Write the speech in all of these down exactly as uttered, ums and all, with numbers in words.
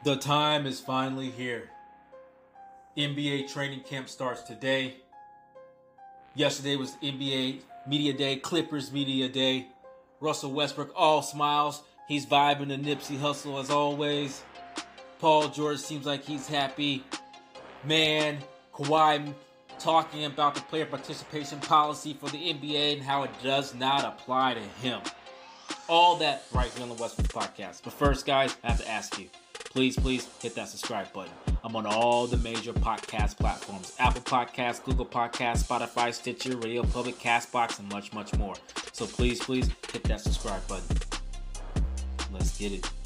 The time is finally here. N B A training camp starts today. Yesterday was N B A Media Day, Clippers Media Day. Russell Westbrook all smiles. He's vibing to Nipsey Hussle as always. Paul George seems like he's happy. Man, Kawhi talking about the player participation policy for the N B A and how it does not apply to him. All that right here on the Westbrook Podcast. But first, guys, I have to ask you. Please, please hit that subscribe button. I'm on all the major podcast platforms. Apple Podcasts, Google Podcasts, Spotify, Stitcher, Radio Public, CastBox, and much, much more. So please, please hit that subscribe button. Let's get it.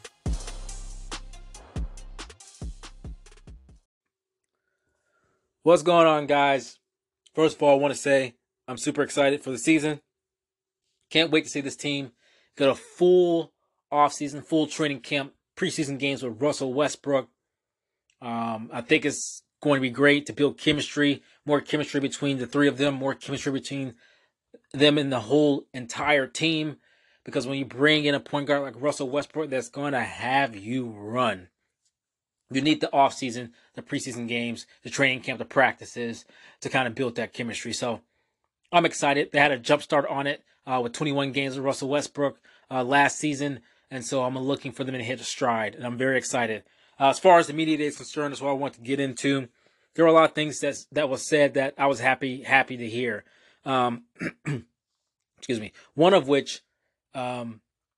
What's going on, guys? First of all, I want to say I'm super excited for the season. Can't wait to see this team get a full offseason, full training camp, preseason games with Russell Westbrook. Um, I think it's going to be great to build chemistry, more chemistry between the three of them, more chemistry between them and the whole entire team. Because when you bring in a point guard like Russell Westbrook, that's going to have you run. You need the offseason, the preseason games, the training camp, the practices to kind of build that chemistry. So I'm excited. They had a jump start on it uh, with twenty-one games with Russell Westbrook uh, last season. And so I'm looking for them to hit a stride. And I'm very excited. Uh, as far as the media day is concerned, that's what I want to get into. There were a lot of things that that was said that I was happy happy to hear. Um, excuse me. One of which, um,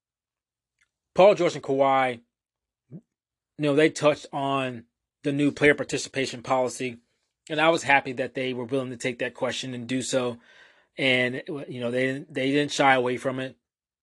Paul George and Kawhi, you know, they touched on the new player participation policy. And I was happy that they were willing to take that question and do so. And, you know, they, they didn't shy away from it.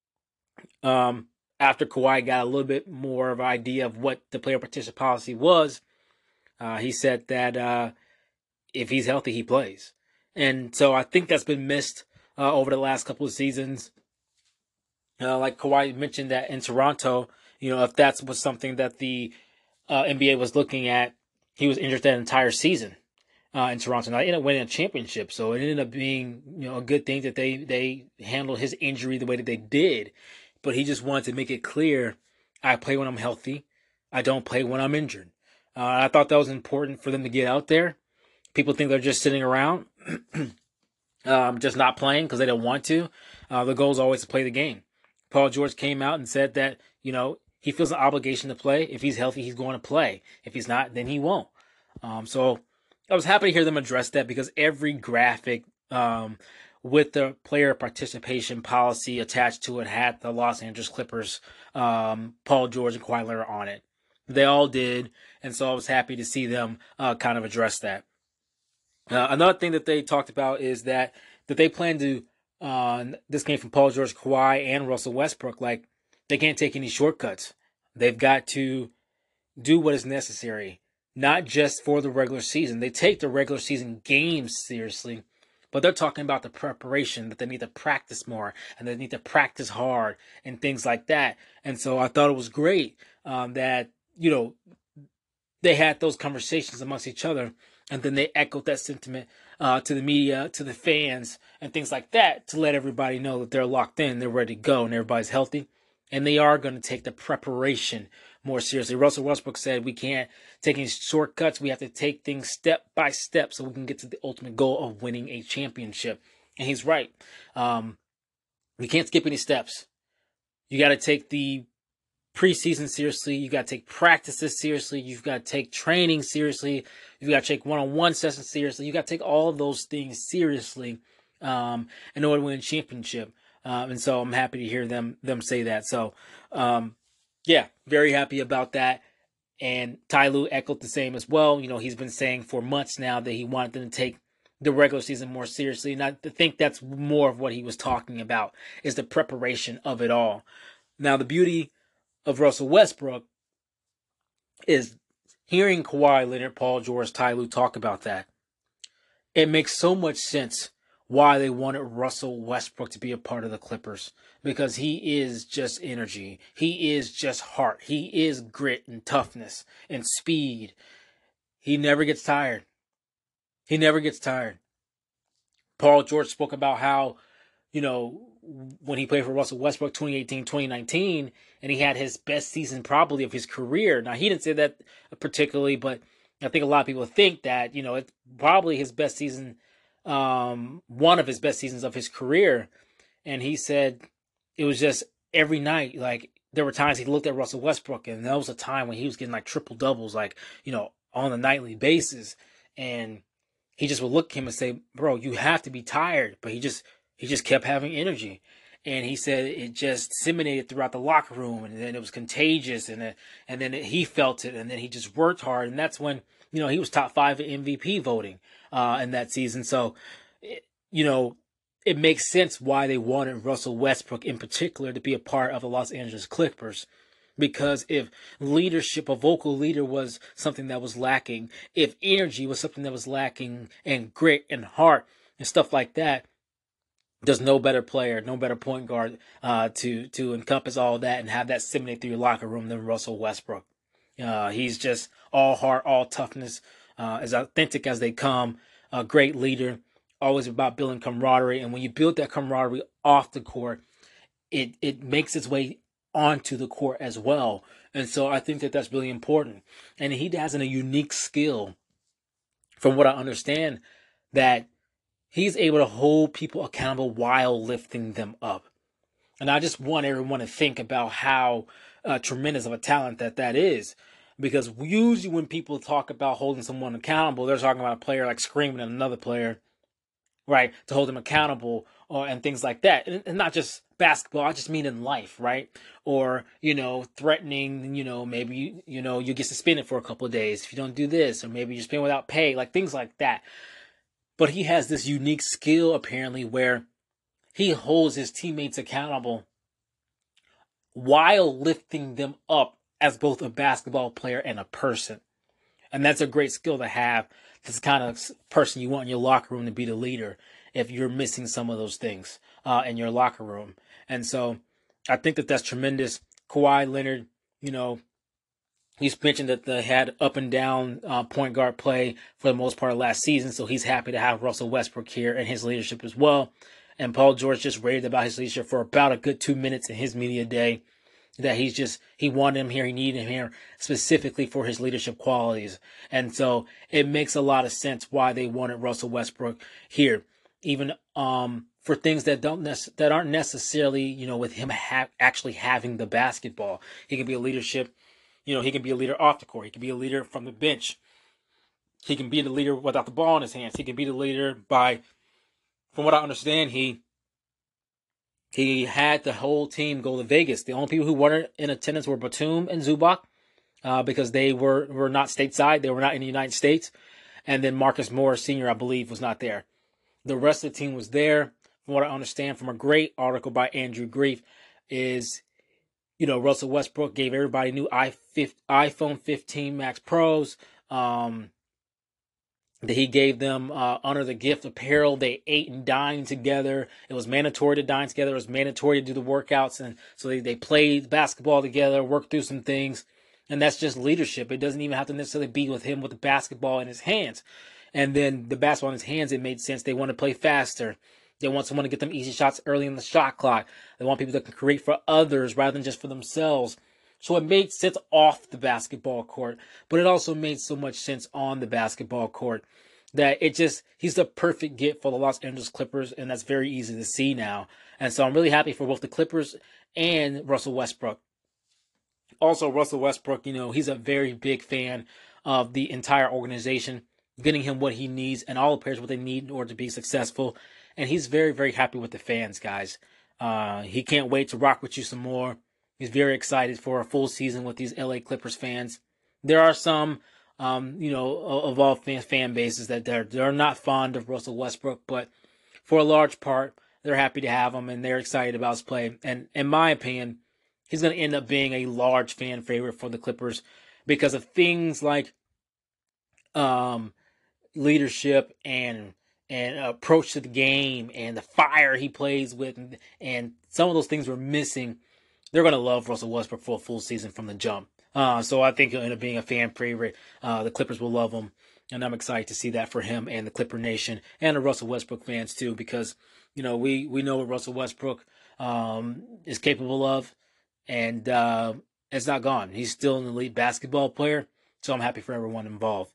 Um, after Kawhi got a little bit more of an idea of what the player participation policy was, uh, he said that uh, if he's healthy, he plays. And so I think that's been missed uh, over the last couple of seasons. Uh, like Kawhi mentioned that in Toronto, you know, if that was something that the uh, N B A was looking at, he was injured that entire season uh, in Toronto. Now, they ended up winning a championship, so it ended up being, you know, a good thing that they, they handled his injury the way that they did. But he just wanted to make it clear, I play when I'm healthy. I don't play when I'm injured. Uh, I thought that was important for them to get out there. People think they're just sitting around, um, just not playing because they don't want to. Uh, the goal is always to play the game. Paul George came out and said that, you know, he feels an obligation to play. If he's healthy, he's going to play. If he's not, then he won't. Um, so I was happy to hear them address that because every graphic um, with the player participation policy attached to it had the Los Angeles Clippers, um, Paul George and Kawhi Leonard on it. They all did, and so I was happy to see them uh, kind of address that. Uh, another thing that they talked about is that that they plan to, uh, this came from Paul George, Kawhi, and Russell Westbrook, like they can't take any shortcuts. They've got to do what is necessary, not just for the regular season. They take the regular season games seriously, but they're talking about the preparation, that they need to practice more and they need to practice hard and things like that. And so I thought it was great um, that, you know, they had those conversations amongst each other and then they echoed that sentiment uh, to the media, to the fans and things like that to let everybody know that they're locked in, they're ready to go and everybody's healthy. And they are going to take the preparation more seriously. Russell Westbrook said we can't take any shortcuts. We have to take things step by step so we can get to the ultimate goal of winning a championship. And he's right. Um, we can't skip any steps. You got to take the preseason seriously. You got to take practices seriously. You've got to take training seriously. You've got to take one-on-one sessions seriously. You got to take all of those things seriously um, in order to win a championship. Um, and so I'm happy to hear them them say that. So, um, yeah, very happy about that. And Ty Lue echoed the same as well. You know, he's been saying for months now that he wanted them to take the regular season more seriously. And I think that's more of what he was talking about is the preparation of it all. Now, the beauty of Russell Westbrook is hearing Kawhi Leonard, Paul George, Ty Lue talk about that. It makes so much sense why they wanted Russell Westbrook to be a part of the Clippers, because he is just energy. He is just heart. He is grit and toughness and speed. He never gets tired. He never gets tired. Paul George spoke about how, you know, when he played for Russell Westbrook twenty eighteen twenty nineteen, and he had his best season probably of his career. Now, he didn't say that particularly, but I think a lot of people think that, you know, it's probably his best season, um, one of his best seasons of his career. And he said it was just every night, like, there were times he looked at Russell Westbrook, and there was a time when he was getting like triple doubles, like, you know, on a nightly basis. And he just would look at him and say, bro, you have to be tired. But he just, he just kept having energy. And he said it just disseminated throughout the locker room, and then it was contagious, and then, and then he felt it, and then he just worked hard. And that's when, you know, he was top five in M V P voting uh, in that season. So, it, you know, it makes sense why they wanted Russell Westbrook in particular to be a part of the Los Angeles Clippers. Because if leadership, a vocal leader, was something that was lacking, if energy was something that was lacking, and grit and heart and stuff like that, there's no better player, no better point guard uh, to to encompass all that and have that disseminate through your locker room than Russell Westbrook. Uh, he's just all heart, all toughness, uh, as authentic as they come. A great leader, always about building camaraderie. And when you build that camaraderie off the court, it it makes its way onto the court as well. And so I think that that's really important. And he has a unique skill, from what I understand, that he's able to hold people accountable while lifting them up. And I just want everyone to think about how uh, tremendous of a talent that that is. Because usually when people talk about holding someone accountable, they're talking about a player like screaming at another player, right, to hold them accountable, or and things like that. And, and not just basketball, I just mean in life, right? Or, you know, threatening, you know, maybe, you, you know, you get suspended for a couple of days if you don't do this, or maybe you're spending without pay, like things like that. But he has this unique skill, apparently, where he holds his teammates accountable while lifting them up as both a basketball player and a person. And that's a great skill to have. That's the kind of person you want in your locker room to be the leader if you're missing some of those things uh, in your locker room. And so I think that that's tremendous. Kawhi Leonard, you know, he's mentioned that they had up and down uh, point guard play for the most part of last season. So he's happy to have Russell Westbrook here and his leadership as well. And Paul George just raved about his leadership for about a good two minutes in his media day. That he's just, he wanted him here, he needed him here specifically for his leadership qualities. And so it makes a lot of sense why they wanted Russell Westbrook here, even um, for things that don't nec- that aren't necessarily, you know, with him ha- actually having the basketball. He can be a leadership, you know, he can be a leader off the court. He can be a leader from the bench. He can be the leader without the ball in his hands. He can be the leader by, from what I understand, he He had the whole team go to Vegas. The only people who weren't in attendance were Batum and Zubac uh, because they were, were not stateside. They were not in the United States. And then Marcus Morris Senior, I believe, was not there. The rest of the team was there. From what I understand from a great article by Andrew Grief is, you know, Russell Westbrook gave everybody new iPhone fifteen Max Pros. Um, that he gave them uh, Honor the Gift apparel. They ate and dined together. It was mandatory to dine together. It was mandatory to do the workouts. And so they, they played basketball together, worked through some things. And that's just leadership. It doesn't even have to necessarily be with him with the basketball in his hands. And then the basketball in his hands, it made sense. They want to play faster. They want someone to get them easy shots early in the shot clock. They want people that can create for others rather than just for themselves. So it made sense off the basketball court, but it also made so much sense on the basketball court that it just, he's the perfect get for the Los Angeles Clippers, and that's very easy to see now. And so I'm really happy for both the Clippers and Russell Westbrook. Also, Russell Westbrook, you know, he's a very big fan of the entire organization, getting him what he needs and all the players what they need in order to be successful. And he's very, very happy with the fans, guys. Uh, he can't wait to rock with you some more. He's very excited for a full season with these L A Clippers fans. There are some, um, you know, of all fan, fan bases that they're, they're not fond of Russell Westbrook, but for a large part, they're happy to have him and they're excited about his play. And in my opinion, he's going to end up being a large fan favorite for the Clippers because of things like um, leadership and and approach to the game and the fire he plays with, and, and some of those things were missing. They're going to love Russell Westbrook for a full season from the jump. Uh, so I think he'll end up being a fan favorite. Uh, the Clippers will love him, and I'm excited to see that for him and the Clipper Nation and the Russell Westbrook fans too, because You know, we, we know what Russell Westbrook um, is capable of, and uh, it's not gone. He's still an elite basketball player, so I'm happy for everyone involved.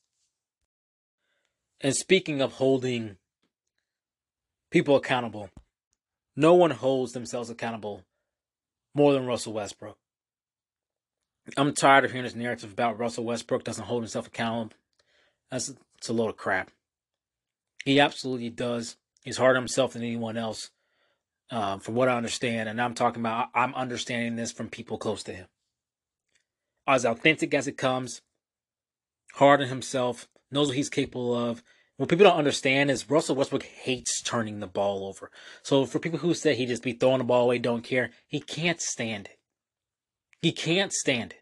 And speaking of holding people accountable, no one holds themselves accountable more than Russell Westbrook. I'm tired of hearing this narrative about Russell Westbrook doesn't hold himself accountable. That's it's a load of crap. He absolutely does. He's harder on himself than anyone else, uh, from what I understand. And I'm talking about, I'm understanding this from people close to him. As authentic as it comes, hard on himself, knows what he's capable of. What people don't understand is Russell Westbrook hates turning the ball over. So for people who say he just be throwing the ball away, don't care, he can't stand it. He can't stand it.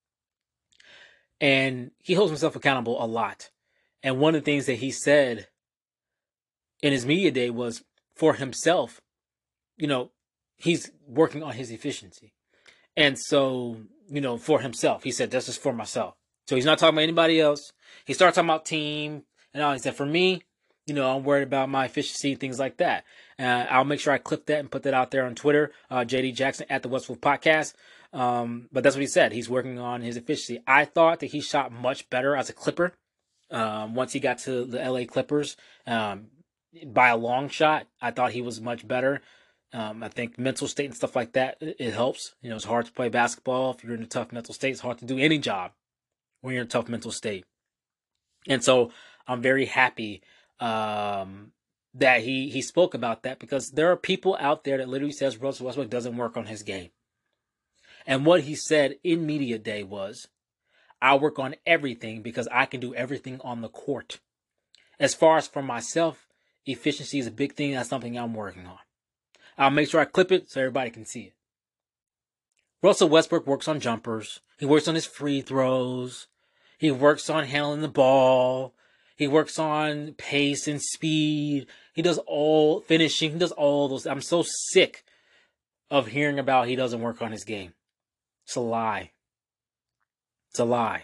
And he holds himself accountable a lot. And one of the things that he said in his media day was, for himself, you know, he's working on his efficiency. And so, you know, for himself, he said, this is for myself. So he's not talking about anybody else. He started talking about team and all. He said, for me, you know, I'm worried about my efficiency, things like that. Uh, I'll make sure I clip that and put that out there on Twitter, uh, J D Jackson at the Westwood Podcast. Um, but that's what he said. He's working on his efficiency. I thought that he shot much better as a Clipper um, once he got to the L A Clippers. Um, by a long shot, I thought he was much better. Um, I think mental state and stuff like that, it, it helps. You know, it's hard to play basketball. If you're in a tough mental state, it's hard to do any job when you're in a tough mental state. And so I'm very happy um, that he he spoke about that, because there are people out there that literally says Russell Westbrook doesn't work on his game. And what he said in media day was, I work on everything because I can do everything on the court. As far as for myself, efficiency is a big thing. That's something I'm working on. I'll make sure I clip it so everybody can see it. Russell Westbrook works on jumpers. He works on his free throws. He works on handling the ball. He works on pace and speed. He does all finishing. He does all those. I'm so sick of hearing about he doesn't work on his game. It's a lie. It's a lie.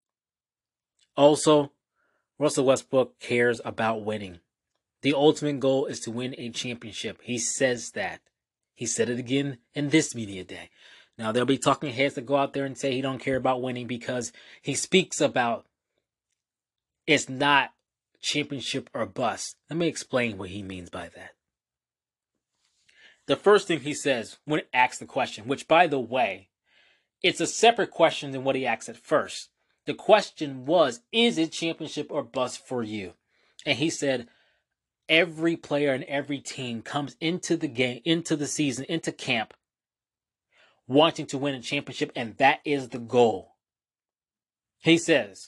Also, Russell Westbrook cares about winning. The ultimate goal is to win a championship. He says that. He said it again in this media day. Now, there'll be talking heads that go out there and say he don't care about winning, because he speaks about it's not championship or bust. Let me explain what he means by that. The first thing he says when asked the question, which, by the way, it's a separate question than what he asked at first. The question was, is it championship or bust for you? And he said, every player and every team comes into the game, into the season, into camp, wanting to win a championship, and that is the goal. He says,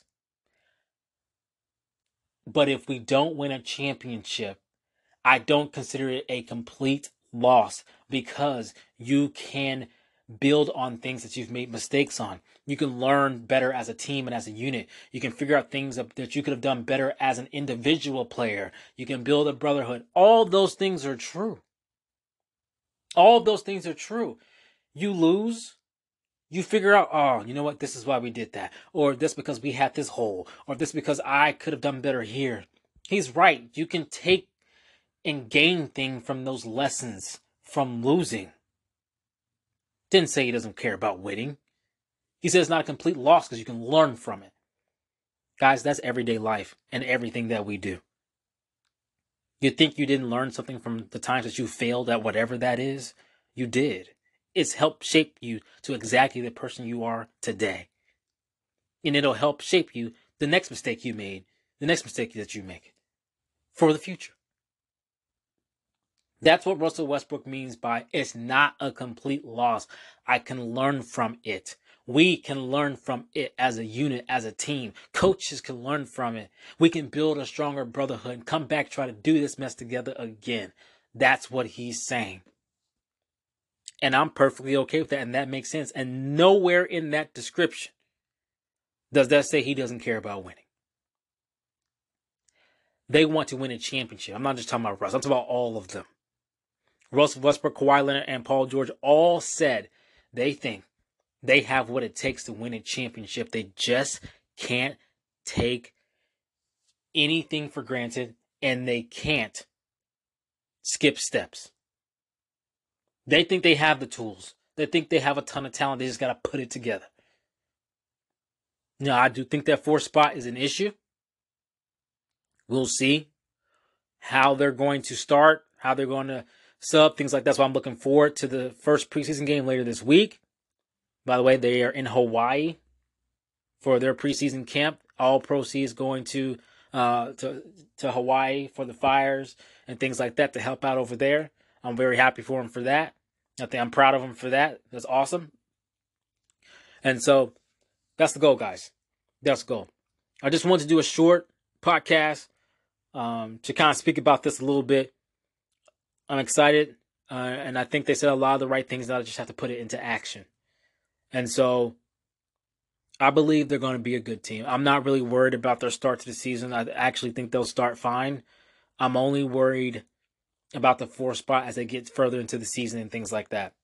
but if we don't win a championship, I don't consider it a complete loss, because you can build on things that you've made mistakes on. You can learn better as a team and as a unit. You can figure out things that you could have done better as an individual player. You can build a brotherhood. All those things are true. All of those things are true. You lose, you figure out, oh, you know what? This is why we did that. Or this because we had this hole. Or this because I could have done better here. He's right. You can take and gain things from those lessons from losing. Didn't say he doesn't care about winning. He says it's not a complete loss because you can learn from it. Guys, that's everyday life and everything that we do. You think you didn't learn something from the times that you failed at whatever that is? You did. It's helped shape you to exactly the person you are today. And it'll help shape you the next mistake you made, the next mistake that you make for the future. That's what Russell Westbrook means by it's not a complete loss. I can learn from it. We can learn from it as a unit, as a team. Coaches can learn from it. We can build a stronger brotherhood and come back, try to do this mess together again. That's what he's saying. And I'm perfectly okay with that, and that makes sense. And nowhere in that description does that say he doesn't care about winning. They want to win a championship. I'm not just talking about Russ. I'm talking about all of them. Russell Westbrook, Kawhi Leonard, and Paul George all said they think they have what it takes to win a championship. They just can't take anything for granted, and they can't skip steps. They think they have the tools. They think they have a ton of talent. They just got to put it together. Now, I do think that fourth spot is an issue. We'll see how they're going to start, how they're going to sub, things like that. So I'm looking forward to the first preseason game later this week. By the way, they are in Hawaii for their preseason camp. All proceeds going to uh, to to Hawaii for the Fires and things like that to help out over there. I'm very happy for them for that. I think I'm proud of them for that. That's awesome. And so that's the goal, guys. That's the goal. I just wanted to do a short podcast um, to kind of speak about this a little bit. I'm excited, uh, and I think they said a lot of the right things. Now I just have to put it into action. And so I believe they're going to be a good team. I'm not really worried about their start to the season. I actually think they'll start fine. I'm only worried about the fourth spot as they get further into the season and things like that.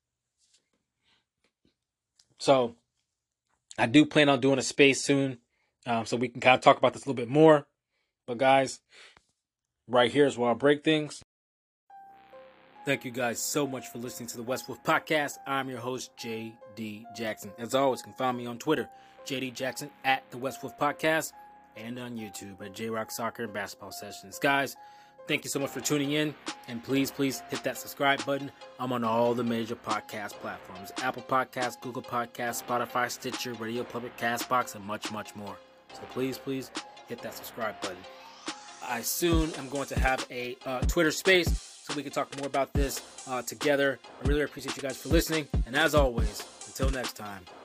So I do plan on doing a space soon, um, so we can kind of talk about this a little bit more. But guys, right here is where I'll break things. Thank you guys so much for listening to the West Wolf Podcast. I'm your host, J D Jackson. As always, you can find me on Twitter, J D Jackson at the West Wolf Podcast, and on YouTube at J Rock Soccer and Basketball Sessions. Guys, thank you so much for tuning in, and please, please hit that subscribe button. I'm on all the major podcast platforms: Apple Podcasts, Google Podcasts, Spotify, Stitcher, Radio Public, Castbox, and much, much more. So please, please hit that subscribe button. I soon am going to have a uh, Twitter space so we can talk more about this uh, together. I really appreciate you guys for listening. And as always, until next time,